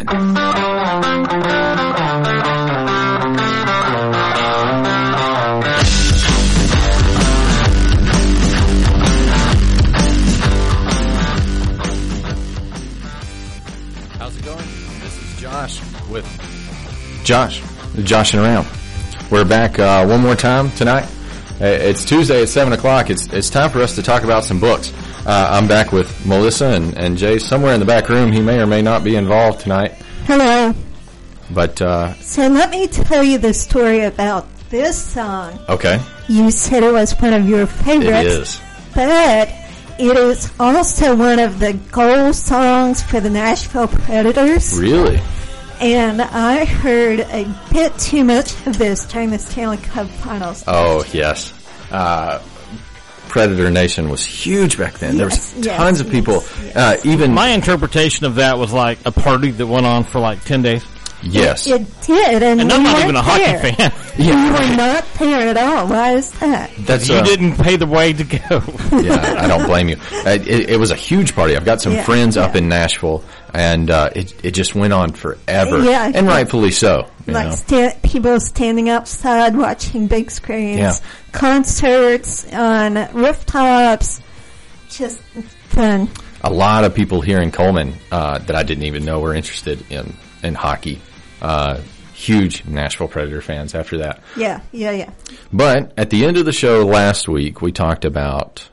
Joshing around. We're back one more time tonight. It's Tuesday at 7 o'clock. It's time for us to talk about some books. I'm back with Melissa and Jay somewhere in the back room. He may or may not be involved tonight. Hello. But so let me tell you the story about this song. Okay. You said it was one of your favorites. It is. But it is also one of the goal songs for the Nashville Predators. Really? And I heard a bit too much of this during the Stanley Cup Finals. Oh, yes. Predator Nation was huge back then. There was tons of people. Even my interpretation of that was like a party that went on for like 10 days. Yes. It did. And I'm not even a hockey fan. You were not there at all. Why is that? You didn't pay the way to go. Yeah, I don't blame you. It was a huge party. I've got some friends up in Nashville, and it just went on forever. Yeah, and rightfully so. People standing outside watching big screens, concerts on rooftops, just fun. A lot of people here in Coleman that I didn't even know were interested in hockey. Huge Nashville Predator fans after that. Yeah. But at the end of the show last week, we talked about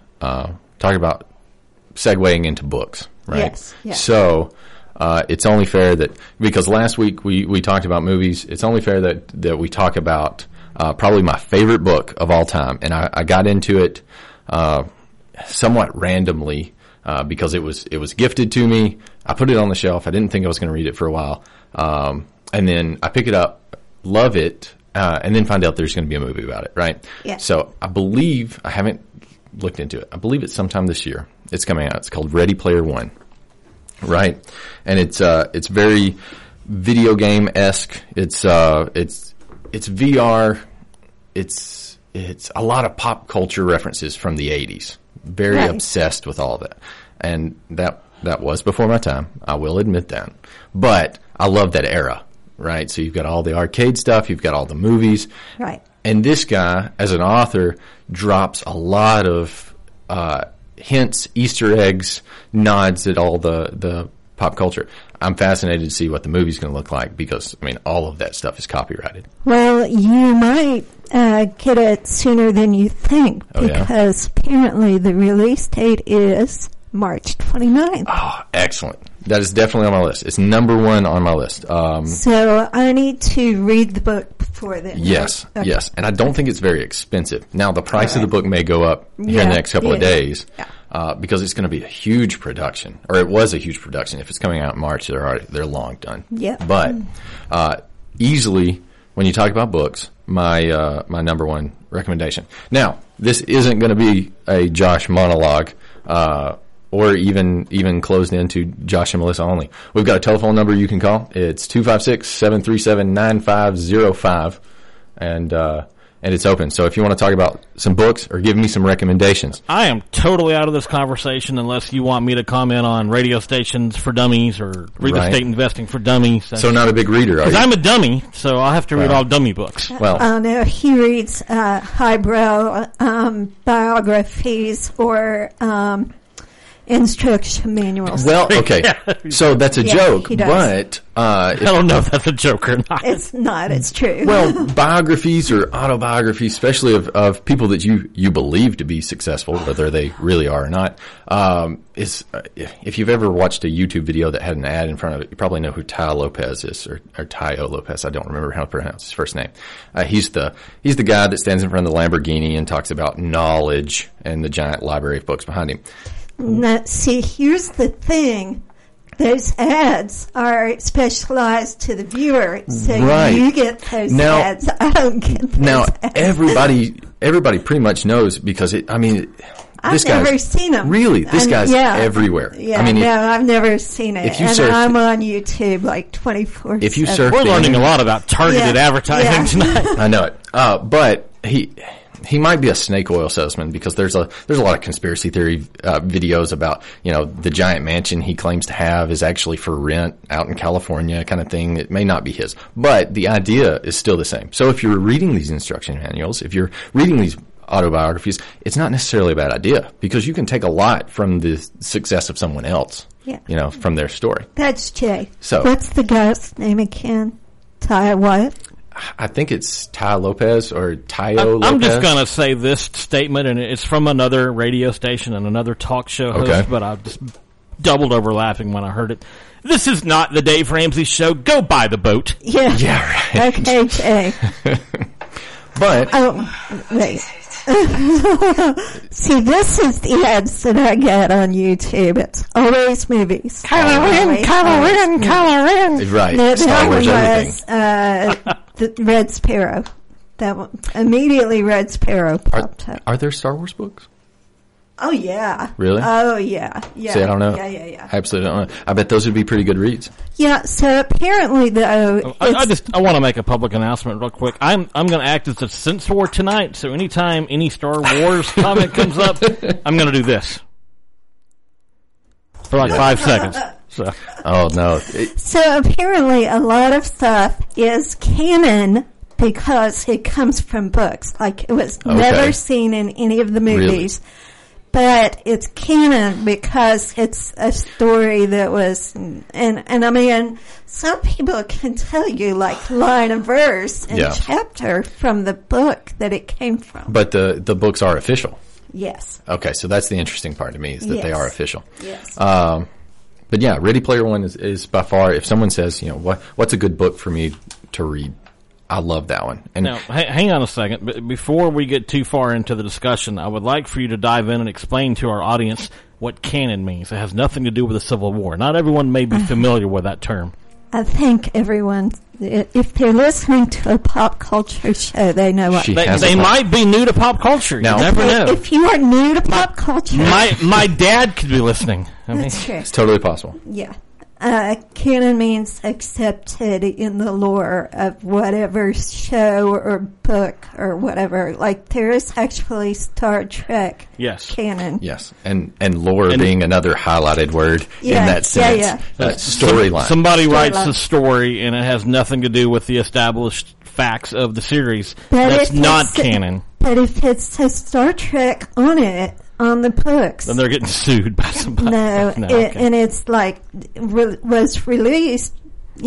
segueing into books, right? Yes. Yeah. So it's only fair that, because last week we talked about movies, it's only fair that we talk about probably my favorite book of all time. And I got into it somewhat randomly because it was gifted to me. I put it on the shelf. I didn't think I was going to read it for a while. And then I pick it up, love it, and then find out there's going to be a movie about it, right? Yeah. So I haven't looked into it. I believe it's sometime this year. It's coming out. It's called Ready Player One, right? And it's very video game-esque. It's VR. It's a lot of pop culture references from the 80s. Very obsessed with all of that. And that was before my time. I will admit that. But I love that era, right? So you've got all the arcade stuff. You've got all the movies. Right. And this guy, as an author, drops a lot of hints, Easter eggs, nods at all the pop culture. I'm fascinated to see what the movie's going to look like because, all of that stuff is copyrighted. Well, you might get it sooner than you think because apparently the release date is March 29th. Oh, excellent. That is definitely on my list. It's number one on my list. So I need to read the book before then. Yes, right? Okay. Yes. And I don't think it's very expensive. Now, the price of the book may go up here in the next couple of days because it's going to be a huge production, or it was a huge production. If it's coming out in March, they're long done. Yeah. But easily, when you talk about books, my number one recommendation. Now, this isn't going to be a Josh monologue. Or even closed into Josh and Melissa only. We've got a telephone number you can call. It's 256-737-9505, and it's open. So if you want to talk about some books or give me some recommendations. I am totally out of this conversation unless you want me to comment on radio stations for dummies or real estate investing for dummies. So not a big reader, are you? Because I'm a dummy, so I'll have to read all dummy books. Well, no, he reads highbrow biographies or instruction manuals. Well, okay. So that's a joke, but I don't know if that's a joke or not. It's not. It's true. Well, biographies or autobiographies, especially of people that you believe to be successful, whether they really are or not, if you've ever watched a YouTube video that had an ad in front of it, you probably know who Tai Lopez is, or Tayo Lopez. I don't remember how to pronounce his first name. He's the guy that stands in front of the Lamborghini and talks about knowledge and the giant library of books behind him. Now, see, here's the thing. Those ads are specialized to the viewer, so you get those ads. I don't get those ads. Everybody pretty much knows because I've never seen them. Really? This guy's everywhere. Yeah, I've never seen it. I'm on YouTube like 24/7. If you surf, we're learning a lot about targeted advertising tonight. I know it. But he might be a snake oil salesman, because there's a lot of conspiracy theory videos about, the giant mansion he claims to have is actually for rent out in California, kind of thing. It may not be his, but the idea is still the same. So if you're reading these instruction manuals, if you're reading these autobiographies, it's not necessarily a bad idea, because you can take a lot from the success of someone else. Yeah. From their story. That's Jay. So what's the guy's name again? Ty what? I think it's Ty Lopez or Tayo Lopez. I'm just going to say this statement, and it's from another radio station and another talk show host, but I just doubled over laughing when I heard it. This is not the Dave Ramsey Show. Go buy the boat. Yeah. Yeah, right. Okay, Jay. But. Oh, wait. See, this is the ads that I get on YouTube. It's always movies. Kylo Ren. Right. No, Star Wars was, everything. The Red Sparrow. That one, immediately Red Sparrow popped up. Are there Star Wars books? Oh, yeah. Really? Oh, yeah. Yeah. See, I don't know. Yeah. I absolutely don't know. I bet those would be pretty good reads. Yeah, so apparently, though... I want to make a public announcement real quick. I'm going to act as a censor tonight, so anytime any Star Wars comment comes up, I'm going to do this. For like 5 seconds. So. Oh, no. So apparently a lot of stuff is canon because it comes from books. Like, it was never seen in any of the movies. Really? But it's canon because it's a story that was, and I mean, some people can tell you like line of verse and chapter from the book that it came from. But the books are official. Yes. Okay, so that's the interesting part to me, is that they are official. Yes. But yeah, Ready Player One is by far, if someone says, what's a good book for me to read, I love that one. And now, hang on a second. Before we get too far into the discussion, I would like for you to dive in and explain to our audience what canon means. It has nothing to do with the Civil War. Not everyone may be familiar with that term. I think everyone, if they're listening to a pop culture show, they know what. They might be new to pop culture. Now, you never know. If you are new to pop culture, my dad could be listening. That's true. It's totally possible. Yeah. Canon means accepted in the lore of whatever show or book or whatever. Like, there is actually Star Trek canon. Yes. And lore being another highlighted word in that sense. Yeah. Storyline. Somebody writes a story and it has nothing to do with the established facts of the series. That's not canon. But if it says Star Trek on it, on the books, then they're getting sued by somebody. And it's like was released,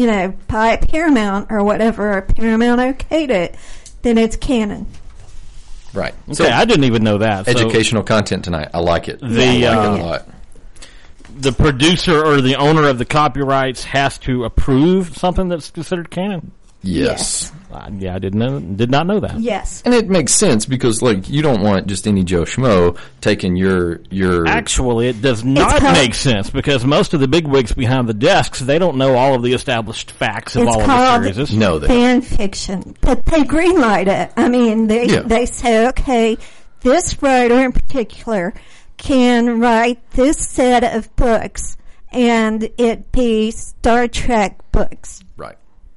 by Paramount or whatever. Paramount okayed it, then it's canon. Right. Okay, so I didn't even know that. Educational content tonight. I like it. I like it a lot. The producer or the owner of the copyrights has to approve something that's considered canon. Yes. I did not know that. Yes. And it makes sense because, you don't want just any Joe Schmo taking your... Actually, it does not make sense because most of the bigwigs behind the desks, they don't know all of the established facts of all of the series. No, fan fiction. But they greenlight it. I mean, they say, okay, this writer in particular can write this set of books and it be Star Trek books. Right.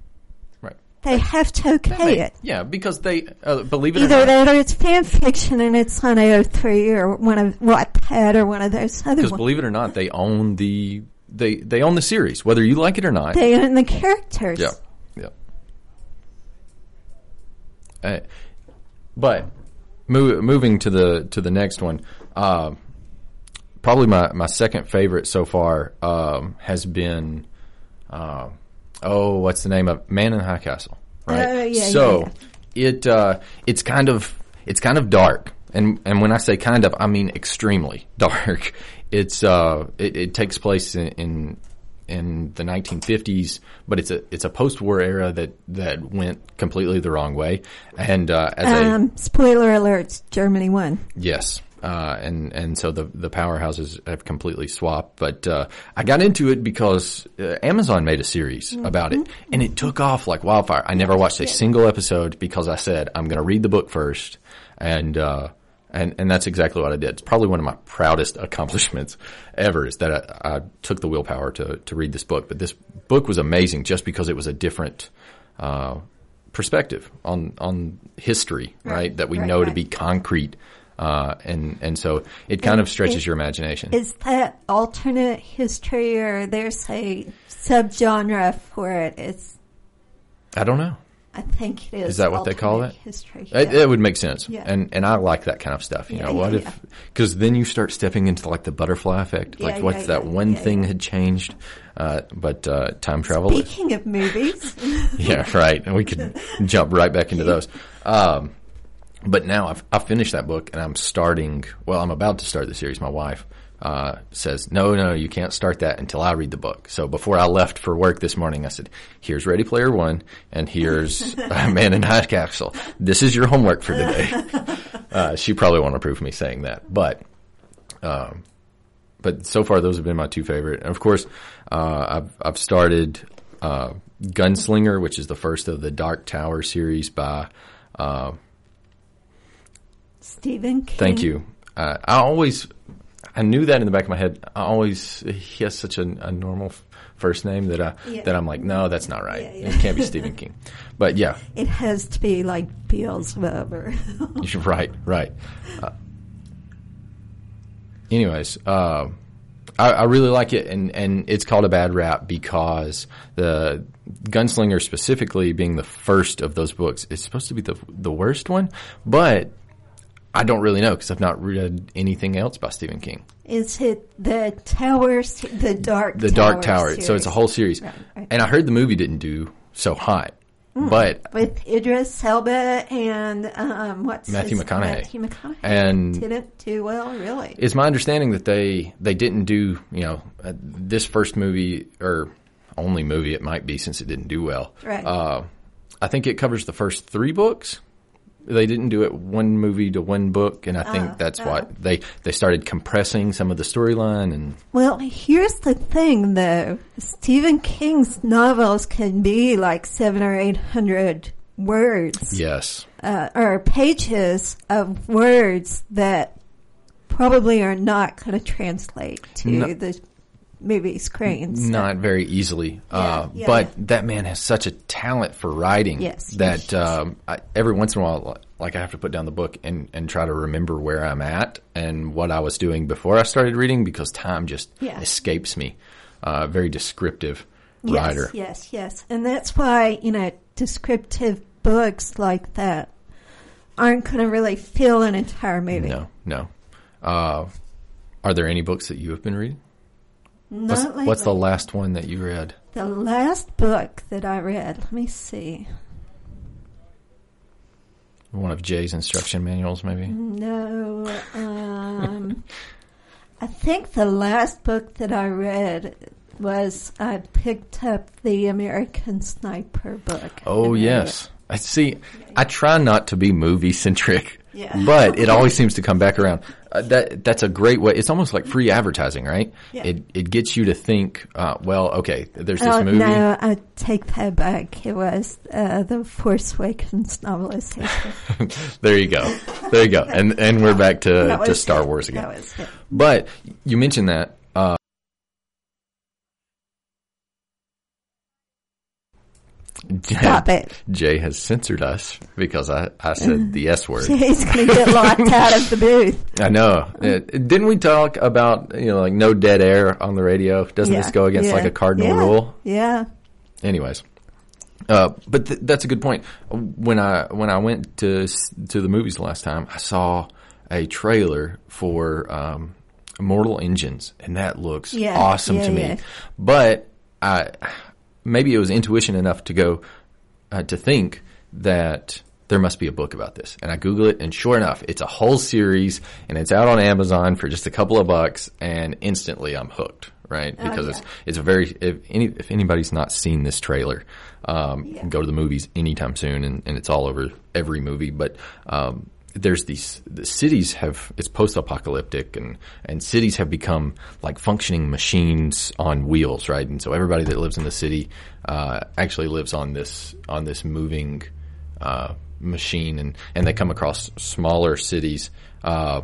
They have to okay it. Yeah, because they, believe it or not. Either that or it's fan fiction and it's on AO3 or one of Wattpad or one of those other ones. Because believe it or not, they own they own the series, whether you like it or not. They own the characters. Yeah. But moving to the next one, probably my second favorite so far has been what's the name of Man in High Castle, right? It's kind of dark, and when I say kind of, I mean extremely dark. It takes place in the 1950s, but it's a post-war era that went completely the wrong way. And spoiler alerts, Germany won. Yes. And so the powerhouses have completely swapped. But I got into it because Amazon made a series about it, and it took off like wildfire. I never watched a single episode because I said I'm going to read the book first, and that's exactly what I did. It's probably one of my proudest accomplishments ever is that I took the willpower to read this book. But this book was amazing just because it was a different perspective on history, right? That we know to be concrete. And so it kind of stretches your imagination. Is that alternate history, or there's a subgenre for it? I don't know. I think it is. Is that what they call it? History. It would make sense. Yeah. And I like that kind of stuff. You know, what if, because then you start stepping into like the butterfly effect. Like what if that one thing had changed? But time travel. Speaking of movies. Yeah, right. And we could jump right back into those. But now I've finished that book and I'm about to start the series. My wife says, no, you can't start that until I read the book. So before I left for work this morning, I said, here's Ready Player One and here's Man in High Castle. This is your homework for today. She probably won't approve of me saying that, but so far those have been my two favorite. And of course, I've started Gunslinger, which is the first of the Dark Tower series by Stephen King. Thank you. I knew that in the back of my head. He has such a normal first name that I'm like, no, that's not right. It can't be Stephen King. But yeah. It has to be like Beelzebub or. Right. Anyways, I really like it, and it's called a bad rap because the Gunslinger specifically being the first of those books is supposed to be the worst one, but I don't really know because I've not read anything else by Stephen King. Is it the Towers, the Dark Tower? Series. So it's a whole series. Right. And I heard the movie didn't do so hot. But with Idris Elba and Matthew McConaughey. And didn't do well, really. It's my understanding that they didn't do, this first movie, or only movie it might be since it didn't do well. Right. I think it covers the first 3 books. They didn't do it one movie to one book, and I think that's why they started compressing some of the storyline. And well, here's the thing, though: Stephen King's novels can be like 700 or 800 words, yes, or pages of words that probably are not going to translate to the movie screens. Not very easily. But that man has such a talent for writing that every once in a while, like I have to put down the book and try to remember where I'm at and what I was doing before I started reading because time just escapes me. Very descriptive writer. Yes. And that's why, descriptive books like that aren't going to really fill an entire movie. No. Are there any books that you have been reading? What's the last one that you read? The last book that I read, let me see. One of Jay's instruction manuals, maybe? No. I think the last book that I read was I picked up the American Sniper book. Oh, yes. I try not to be movie-centric, but it always seems to come back around. That's a great way. It's almost like free advertising, right? Yeah. It gets you to think, okay, there's this movie. No, I take that back. It was the Force Awakens novelization. There you go. And we're back to Star Wars again. That was it. But you mentioned that. Stop it. Jay has censored us because I said the S word. Jay's going to get locked out of the booth. I know. Didn't we talk about, like no dead air on the radio? Doesn't this go against like a cardinal rule? Yeah. Anyways. But that's a good point. When I went to the movies last time, I saw a trailer for Mortal Engines, and that looks awesome to me. But maybe it was intuition enough to go to think that there must be a book about this. And I Google it, and sure enough, it's a whole series, and it's out on Amazon for just a couple of bucks, and instantly I'm hooked, right? Because it's a very, if anybody's not seen this trailer, go to the movies anytime soon, and it's all over every movie. But there's the cities it's post-apocalyptic, and cities have become like functioning machines on wheels, right? And so everybody that lives in the city actually lives on this moving machine, and they come across smaller cities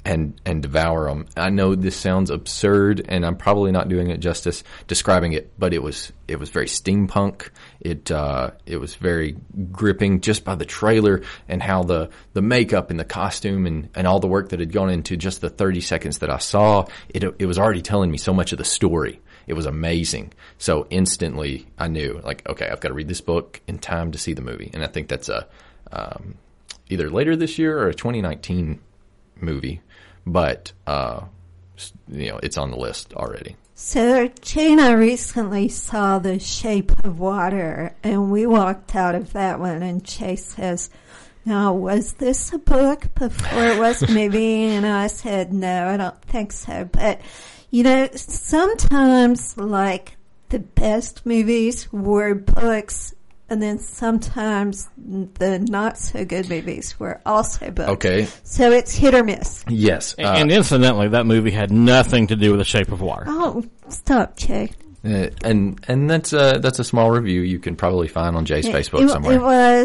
and devour them. I know this sounds absurd, and I'm probably not doing it justice describing it, but it was very steampunk. It was very gripping just by the trailer and how the makeup and the costume and all the work that had gone into just the 30 seconds that I saw. It was already telling me so much of the story. It was amazing. So instantly I knew, like, okay, I've got to read this book in time to see the movie. And I think that's either later this year or a 2019 movie. But, it's on the list already. So Jay and I recently saw The Shape of Water, and we walked out of that one, and Jay says, now, was this a book before it was a movie? And I said, no, I don't think so. But, sometimes, like, the best movies were books, and then sometimes the not-so-good movies were also books. Okay. So it's hit or miss. Yes. And incidentally, that movie had nothing to do with The Shape of Water. Oh, stop, Jay. And that's a small review you can probably find on Jay's Facebook somewhere.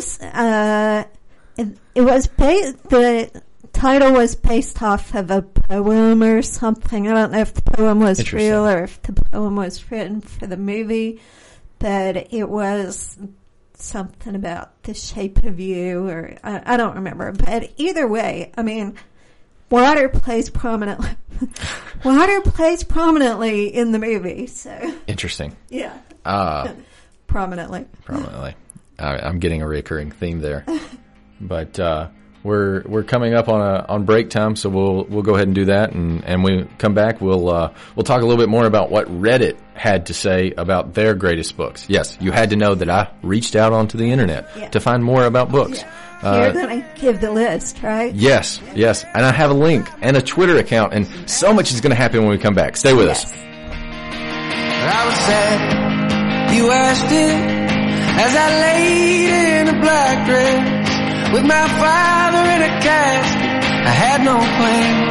The title was based off of a poem or something. I don't know if the poem was real or if the poem was written for the movie, but it was something about the shape of you, or I don't remember. But either way, I mean, water plays prominently. Water plays prominently in the movie. So interesting. Yeah. Prominently. I'm getting a recurring theme there. But we're coming up on break time, so we'll go ahead and do that, and when we come back, we'll talk a little bit more about what Reddit had to say about their greatest books. Yes, you had to know that I reached out onto the internet to find more about books. Yeah. You're going to give the list, right? Yes, and I have a link and a Twitter account, and so much is going to happen when we come back. Stay with us. I was sad, you asked it, as I laid in a black dress. With my father in a casket, I had no plans.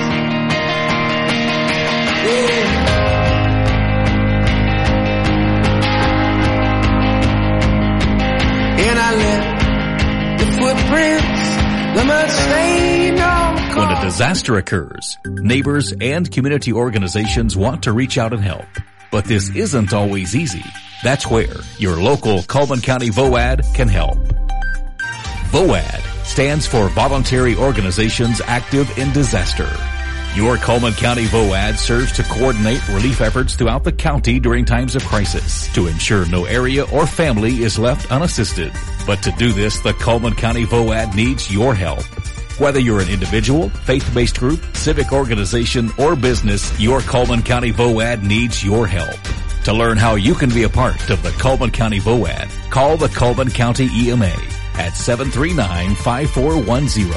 Yeah. And I left the footprints, the mud stained on the car. When a disaster occurs, neighbors and community organizations want to reach out and help. But this isn't always easy. That's where your local Cullman County VOAD can help. VOAD stands for Voluntary Organizations Active in Disaster. Your Cullman County VOAD serves to coordinate relief efforts throughout the county during times of crisis to ensure no area or family is left unassisted. But to do this, the Cullman County VOAD needs your help. Whether you're an individual, faith-based group, civic organization, or business, your Cullman County VOAD needs your help. To learn how you can be a part of the Cullman County VOAD, call the Cullman County EMA at 739-5410,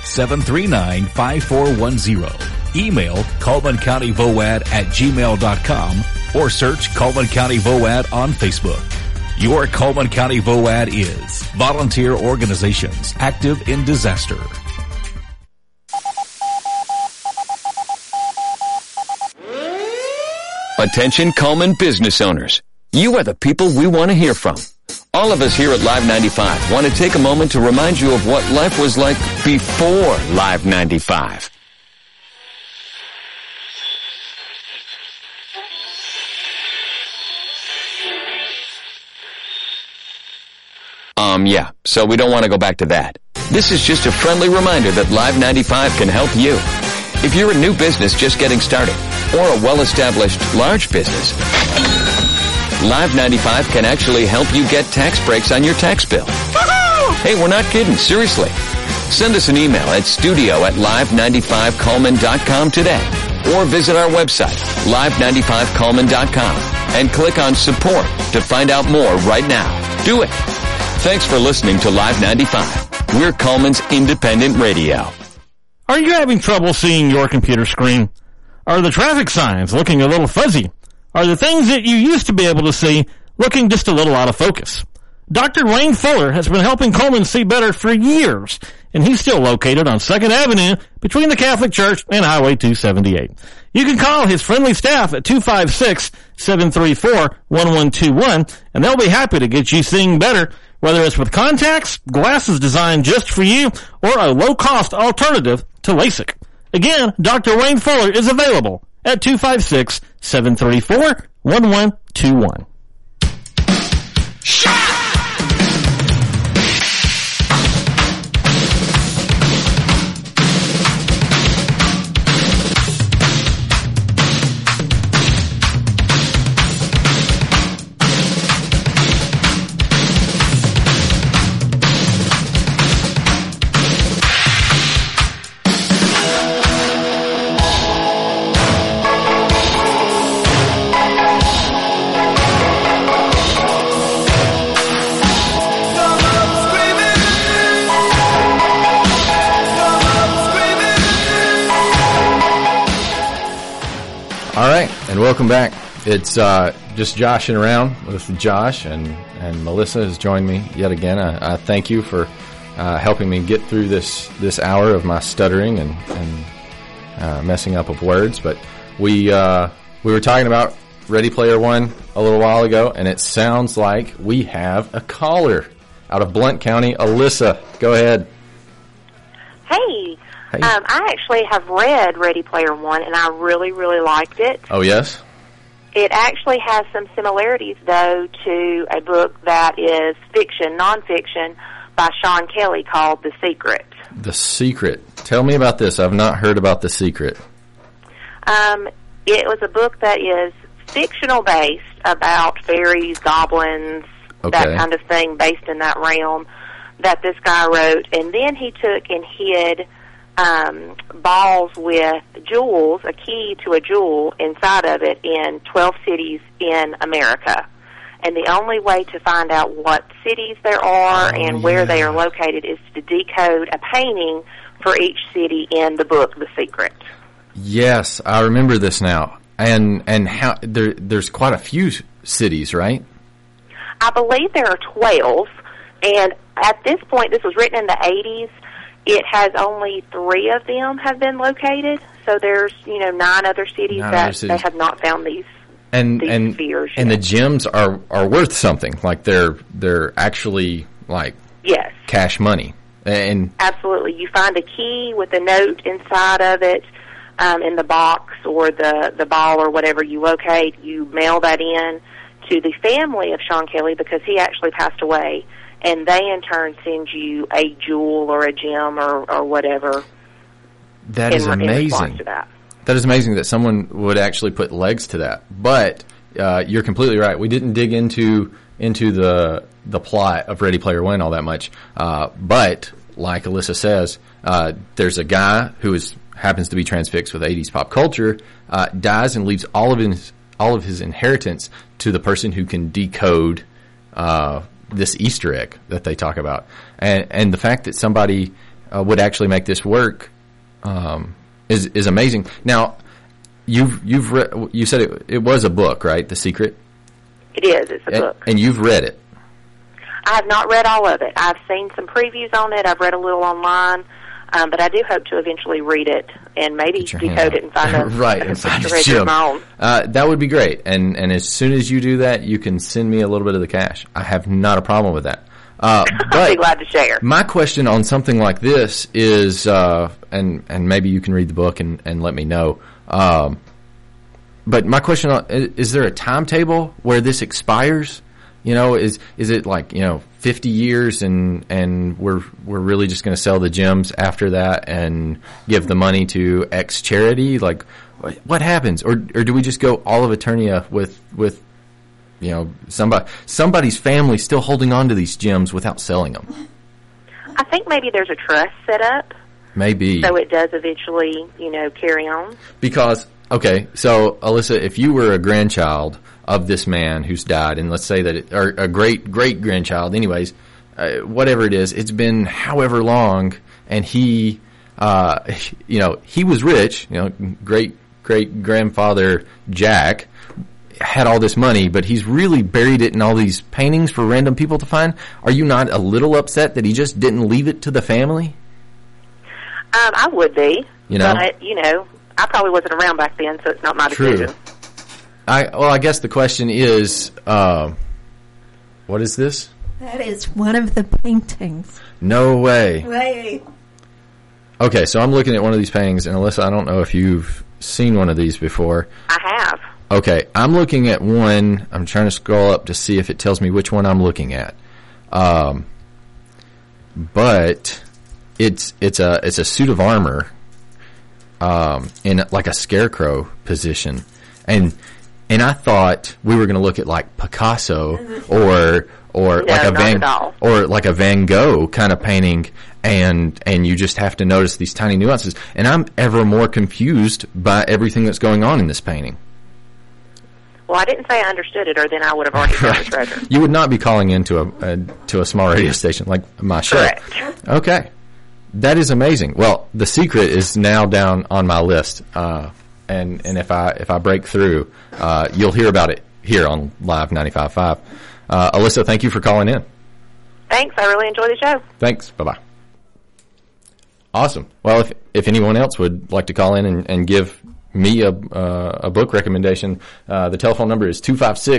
739-5410. Email CullmanCountyVOAD@gmail.com or search Cullman County VOAD on Facebook. Your Cullman County VOAD is Volunteer Organizations Active in Disaster. Attention Cullman business owners. You are the people we want to hear from. All of us here at Live 95 want to take a moment to remind you of what life was like before Live 95. So we don't want to go back to that. This is just a friendly reminder that Live 95 can help you. If you're a new business just getting started, or a well-established large business, Live 95 can actually help you get tax breaks on your tax bill. Hey, we're not kidding, seriously. Send us an email at studio@live95cullman.com today, or visit our website, live95cullman.com, and click on support to find out more right now. Do it. Thanks for listening to Live 95. We're Cullman's independent radio. Are you having trouble seeing your computer screen? Are the traffic signs looking a little fuzzy? Are the things that you used to be able to see looking just a little out of focus? Dr. Wayne Fuller has been helping Cullman see better for years, and he's still located on 2nd Avenue between the Catholic Church and Highway 278. You can call his friendly staff at 256-734-1121, and they'll be happy to get you seeing better, whether it's with contacts, glasses designed just for you, or a low-cost alternative to LASIK. Again, Dr. Wayne Fuller is available at 256-734-1121. All right, and welcome back. It's just joshing around with Josh, and Melissa has joined me yet again. I thank you for helping me get through this hour of my stuttering and messing up of words. But we were talking about Ready Player One a little while ago, and it sounds like we have a caller out of Blount County. Alyssa, go ahead. Hey. Hey. I actually have read Ready Player One, and I really, really liked it. Oh, yes? It actually has some similarities, though, to a book that is fiction, nonfiction, by Sean Kelly called The Secret. The Secret. Tell me about this. I've not heard about The Secret. It was a book that is fictional-based about fairies, goblins, that kind of thing, based in that realm, that this guy wrote. And then he took and hid balls with jewels, a key to a jewel inside of it, in 12 cities in America. And the only way to find out what cities there are where they are located is to decode a painting for each city in the book, The Secret. Yes, I remember this now. And how there's quite a few cities, right? I believe there are 12, and at this point, this was written in the 80s, it has only 3 of them have been located, so there's 9 other cities they have not found these spheres. And the gems are worth something, like they're actually like cash money. And absolutely, you find a key with a note inside of it in the box or the ball or whatever you locate. You mail that in to the family of Sean Kelly because he actually passed away. And they, in turn, send you a jewel or a gem or whatever. That is amazing. That is amazing that someone would actually put legs to that. But you're completely right. We didn't dig into the plot of Ready Player One all that much. But like Alyssa says, there's a guy who happens to be transfixed with 80s pop culture, dies and leaves all of his inheritance to the person who can decode this Easter egg that they talk about, and the fact that somebody would actually make this work is amazing. Now, you said it was a book, right? The Secret. It is. It's a book, and you've read it. I have not read all of it. I've seen some previews on it. I've read a little online, but I do hope to eventually read it and maybe decode it and find a gem. That would be great. And as soon as you do that, you can send me a little bit of the cash. I have not a problem with that. But I'll be glad to share. My question on something like this is, and maybe you can read the book and let me know. But my question is there a timetable where this expires? Is it like 50 years and we're really just going to sell the gems after that and give the money to X charity? Like, what happens? Or do we just go all of Eternia with somebody's family still holding on to these gems without selling them? I think maybe there's a trust set up. Maybe. So it does eventually, carry on. Because, so Alyssa, if you were a grandchild of this man who's died, and let's say that or a great-great-grandchild, anyways, whatever it is, it's been however long, and he was rich, great-great-grandfather Jack had all this money, but he's really buried it in all these paintings for random people to find. Are you not a little upset that he just didn't leave it to the family? I would be, but, I probably wasn't around back then, so it's not my decision. I guess the question is, what is this? That is one of the paintings. No way. Okay, so I'm looking at one of these paintings, and Alyssa, I don't know if you've seen one of these before. I have. Okay, I'm looking at one. I'm trying to scroll up to see if it tells me which one I'm looking at. But it's a suit of armor, in like a scarecrow position, and I thought we were going to look at like Picasso or like a Van Gogh kind of painting, and you just have to notice these tiny nuances. And I'm ever more confused by everything that's going on in this painting. Well, I didn't say I understood it, or then I would have already found the treasure. You would not be calling into a small radio station like my show. Correct. Okay. That is amazing. Well, The Secret is now down on my list. And if I break through, you'll hear about it here on Live 95.5. Alyssa, thank you for calling in. Thanks. I really enjoy the show. Thanks. Bye-bye. Awesome. Well, if anyone else would like to call in and give me a book recommendation, the telephone number is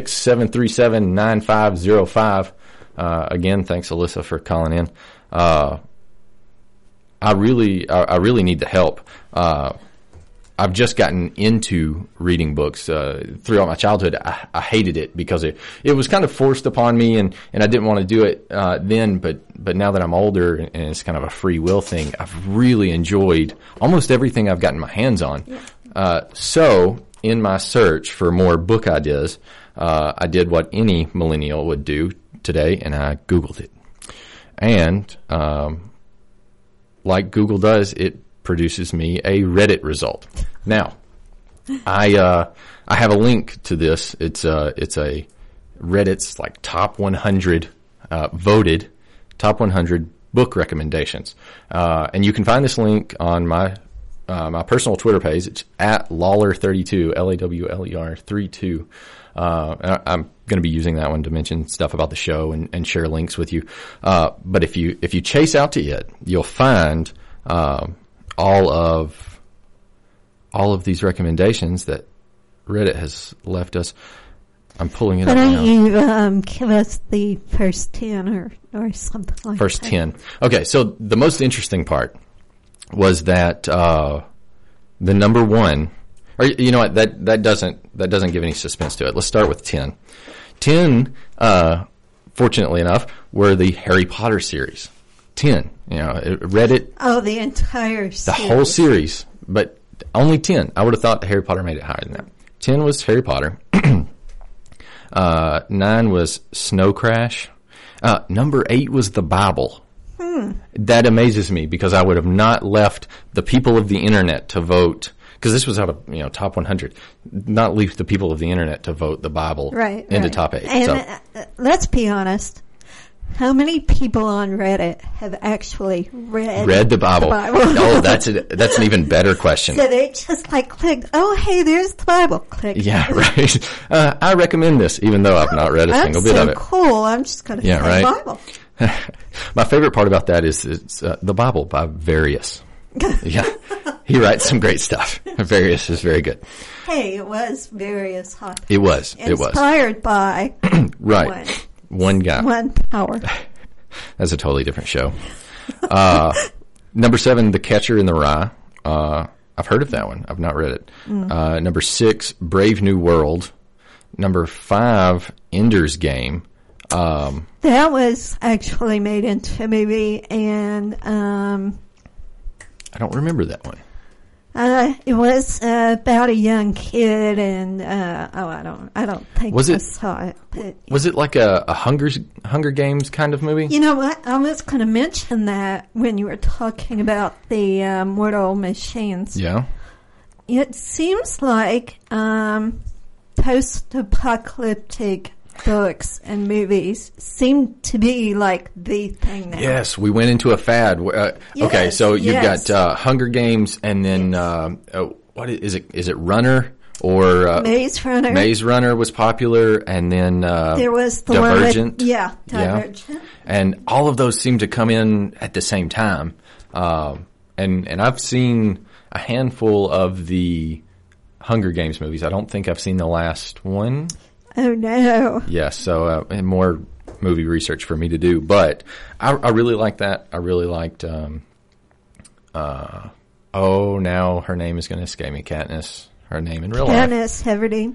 256-737-9505. Again, thanks, Alyssa, for calling in. I really need the help. I've just gotten into reading books. Throughout my childhood, I hated it because it was kind of forced upon me, and I didn't want to do it then. But now that I'm older and it's kind of a free will thing, I've really enjoyed almost everything I've gotten my hands on. Yeah. So in my search for more book ideas, I did what any millennial would do today, and I Googled it. And like Google does, it produces me a Reddit result. Now, I have a link to this. It's a Reddit's like top 100 voted top 100 book recommendations, and you can find this link on my personal Twitter page. It's at Lawler32, LAWLER 32. I'm going to be using that one to mention stuff about the show and share links with you. But if you chase out to it, you'll find all of these recommendations that Reddit has left us. I'm pulling it up now. Why don't you give us the first 10 or something like that? First 10. Okay, so the most interesting part was that the number one, or you know what, that doesn't give any suspense to it. Let's start with 10. 10, fortunately enough, were the Harry Potter series. 10, Reddit. Oh, the entire series. The whole series, but only 10. I would have thought Harry Potter made it higher than that. 10 was Harry Potter. 9 was Snow Crash. Number 8 was the Bible. That amazes me because I would have not left the people of the internet to vote, because this was out of top 100. Not leave the people of the internet to vote the Bible into top 8. And let's be honest. How many people on Reddit have actually read the Bible? No, that's an even better question. So they just clicked, oh, hey, there's the Bible. Click. Yeah, right. I recommend this, even though I've not read a single bit of it. That's so cool. I'm just going to say Bible. My favorite part about that is it's the Bible by Various. Yeah, he writes some great stuff. Various is very good. Hey, it was Various. It was. Inspired by right. One guy. One power. That's a totally different show. Number 7, The Catcher in the Rye. I've heard of that one. I've not read it. Number 6, Brave New World. Number 5, Ender's Game. That was actually made into a movie, and I don't remember that one. It was about a young kid, and I don't think I saw it. But, was it like a Hunger Games kind of movie? You know what? I was going to mention that when you were talking about the Mortal Machines. Yeah. It seems like post-apocalyptic books and movies seem to be like the thing now. Yes, we went into a fad. Okay, so you've got Hunger Games, and then what is it? Is it Runner or Maze Runner? Maze Runner was popular, and then there was the Divergent. Divergent. Yeah. And all of those seem to come in at the same time. And I've seen a handful of the Hunger Games movies. I don't think I've seen the last one. Oh, no. Yes, so more movie research for me to do. But I really like that. I really liked now her name is going to escape me. Katniss. Her name in real life. Katniss Everdeen.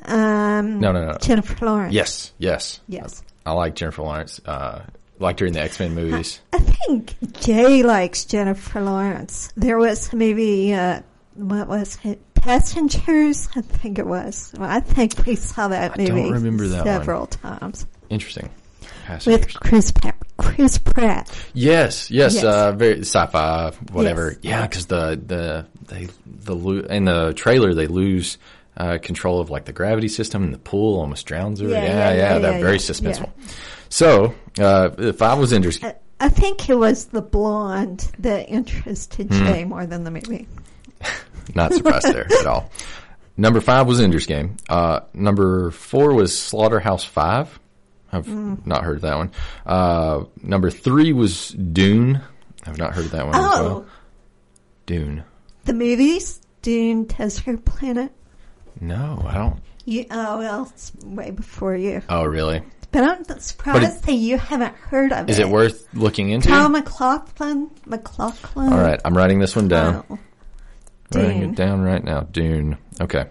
No. Jennifer Lawrence. Yes. I like Jennifer Lawrence. Liked her in the X-Men movies. I think Jay likes Jennifer Lawrence. There was maybe, what was it? Passengers? I think it was. Well, I think we saw that movie. I don't remember that several times. Interesting. Passengers. With Chris Pratt. Yes. Very sci-fi, whatever. Yeah, because in the trailer they lose control of like the gravity system, and the pool almost drowns her. Yeah. They're very suspenseful. Yeah. So, if I was interested, I think it was the blonde that interested Jay more than the movie. Not surprised there at all. Number 5 was Ender's Game. Number 4 was Slaughterhouse-5. I've not heard of that one. Number 3 was Dune. I've not heard of that one as well. Dune. The movies? Dune, Desert Planet? No, I don't. It's way before you. Oh, really? But I'm surprised that you haven't heard of it. Is it worth looking into? Kyle MacLachlan. All right, I'm writing this one down. Writing it down right now. Dune. Okay.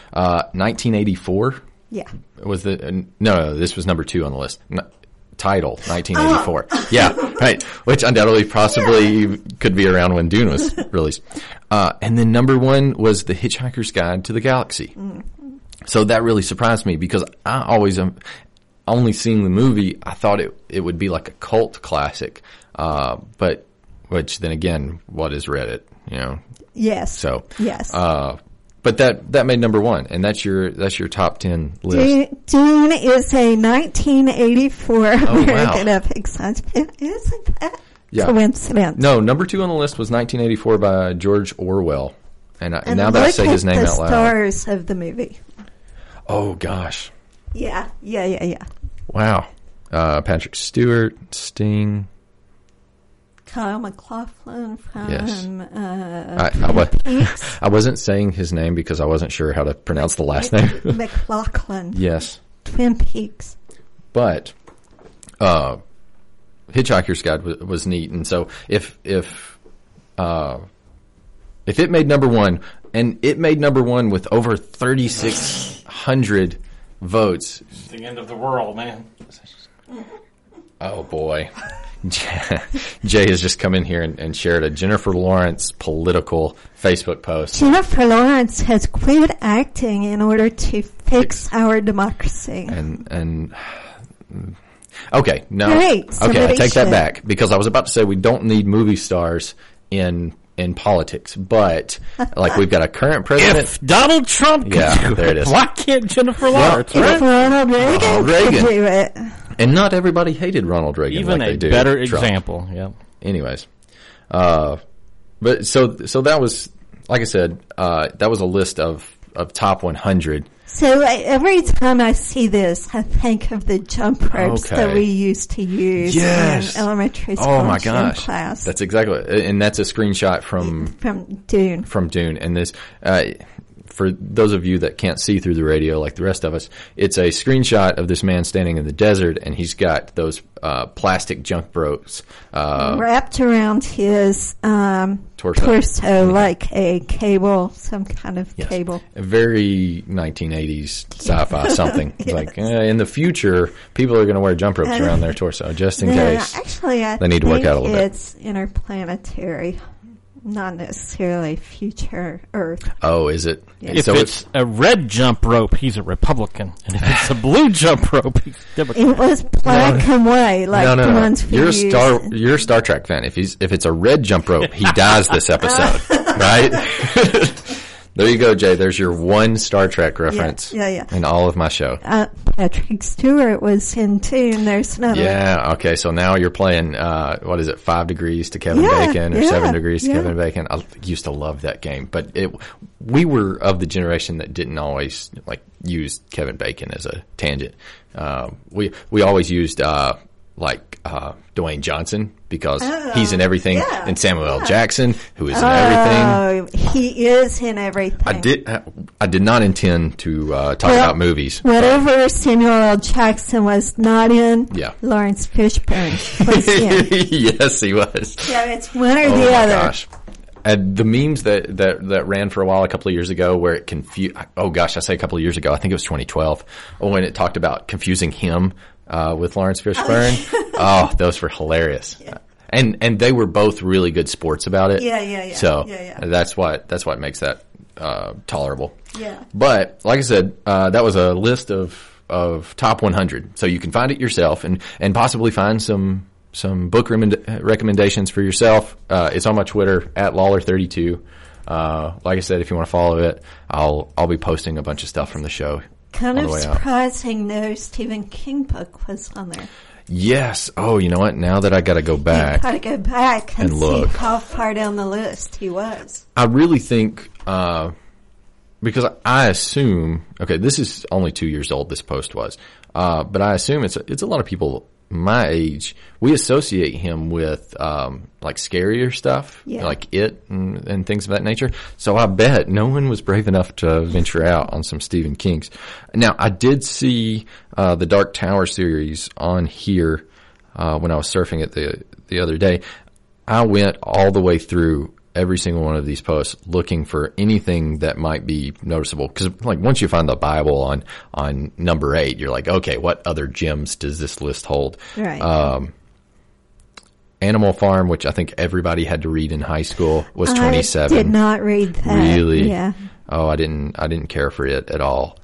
1984. Yeah. Was no, this was number 2 on the list. Title, 1984. Yeah, right. Which undoubtedly possibly could be around when Dune was released. And then number 1 was The Hitchhiker's Guide to the Galaxy. Mm-hmm. So that really surprised me because I always only seeing the movie, I thought it would be like a cult classic. But which then again, what is Reddit, you know? Yes. So, yes. But that made number 1, and that's your top 10 list. Dune is a 1984 American epic science fiction. Isn't that coincidence? No, number 2 on the list was 1984 by George Orwell, and now that I say his name out loud, the stars of the movie. Oh gosh. Yeah. Wow. Patrick Stewart, Sting. Kyle MacLachlan from I wasn't saying his name because I wasn't sure how to pronounce the last name. MacLachlan. Yes. Twin Peaks. But Hitchhiker's Guide was neat, and so if it made number 1, and it made number 1 with over 3,600 votes. It's the end of the world, man. Oh boy. Jay has just come in here and shared a Jennifer Lawrence political Facebook post. Jennifer Lawrence has quit acting in order to fix our democracy. And okay, no. Great. Okay, I take that back because I was about to say we don't need movie stars in politics, but like we've got a current president. If Donald Trump could do there it is. Why can't Jennifer Lawrence? If Ronald Reagan could do it. And not everybody hated Ronald Reagan. Even like a they do better Trump. example. Yep. Anyways, but so that was, like I said, that was a list of top 100. So every time I see this, I think of the jump ropes that we used to use in elementary school. Oh my gosh, class. that's exactly, and that's a screenshot from Dune. From Dune, and this. For those of you that can't see through the radio like the rest of us, it's a screenshot of this man standing in the desert, and he's got those plastic jump ropes wrapped around his torso like a cable, some kind of cable. A very 1980s sci-fi something. It's like in the future, people are going to wear jump ropes around their torso just in case. Actually, they need to work out a little bit. It's interplanetary. Not necessarily future Earth. Oh, is it? Yeah. If it's a red jump rope, he's a Republican. And if it's a blue jump rope, he's Democrat. It was black and white, like the ones we You're used. You're a Star Trek fan. If it's a red jump rope, he dies this episode, right? There you go, Jay. There's your one Star Trek reference in all of my show. Patrick Stewart was in Dune. There's another. Yeah, okay. So now you're playing, what is it, 5 Degrees to Kevin Bacon or 7 Degrees to Kevin Bacon? I used to love that game. But we were of the generation that didn't always use Kevin Bacon as a tangent. We always used Dwayne Johnson because he's in everything, and Samuel L. Jackson, who is in everything. He is in everything. I did not intend to talk about movies. Whatever Samuel L. Jackson was not in, Lawrence Fishburne was in. Yes, he was. So it's one or the other. Gosh. And the memes that ran for a while a couple of years ago where it confused, oh gosh, I say a couple of years ago, I think it was 2012, when it talked about confusing him with Lawrence Fishburne. Oh, those were hilarious. Yeah. And they were both really good sports about it. Yeah. So that's what makes that tolerable. Yeah. But like I said, that was a list of top 100. So you can find it yourself and possibly find some book recommendations for yourself. It's on my Twitter at Lawler32. Like I said, if you want to follow it, I'll be posting a bunch of stuff from the show. Kind of surprising, no Stephen King book was on there. Yes. Oh, you know what? Now that I got to go back, and look, see how far down the list he was. I really think because I assume, okay, this is only 2 years old. This post was, but I assume it's a lot of people my age. We associate him with like scarier stuff, like It and things of that nature. So I bet no one was brave enough to venture out on some Stephen King's. Now I did see the Dark Tower series on here when I was surfing it the other day. I went all the way through every single one of these posts looking for anything that might be noticeable. Because like once you find the Bible on number 8, you're like, okay, what other gems does this list hold? Right. Animal Farm, which I think everybody had to read in high school, was 27. I did not read that. Really? Yeah. Oh, I didn't care for it at all.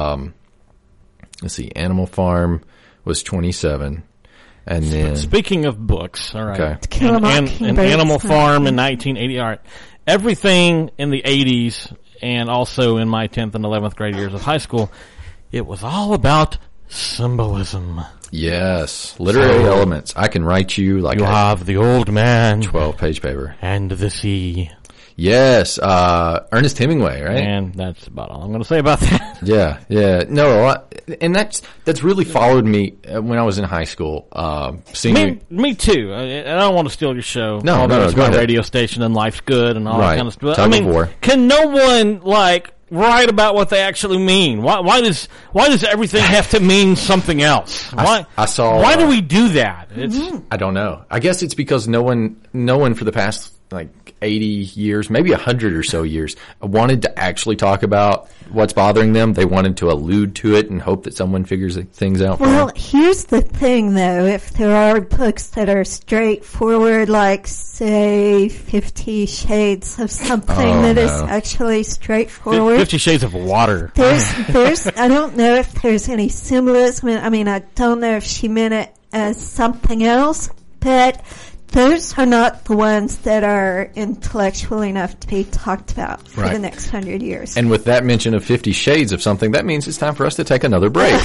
Let's see. Animal Farm was 27. And then, speaking of books, all right, okay. and Animal Farm in 1980. All right, everything in the 80s and also in my 10th and 11th grade years of high school, it was all about symbolism. Yes, literary elements. I can write you like you have the old man, 12-page paper, and the sea. Yes, Ernest Hemingway, right? And that's about all I'm going to say about that. Yeah. No, and that's really followed me when I was in high school. Me too. I don't want to steal your show. No, it's my radio station and Life's Good and all that kind of stuff. Tug of War. Can no one write about what they actually mean? Why does everything have to mean something else? Why do we do that? I don't know. I guess it's because no one for the past 80 years, maybe 100 or so years, wanted to actually talk about what's bothering them. They wanted to allude to it and hope that someone figures things out. Well, here's the thing, though. If there are books that are straightforward, like, say, 50 Shades of something is actually straightforward. 50 Shades of Water. There's, I don't know if there's any symbolism. I mean, I don't know if she meant it as something else, but those are not the ones that are intellectual enough to be talked about for the next 100 years. And with that mention of 50 Shades of something, that means it's time for us to take another break.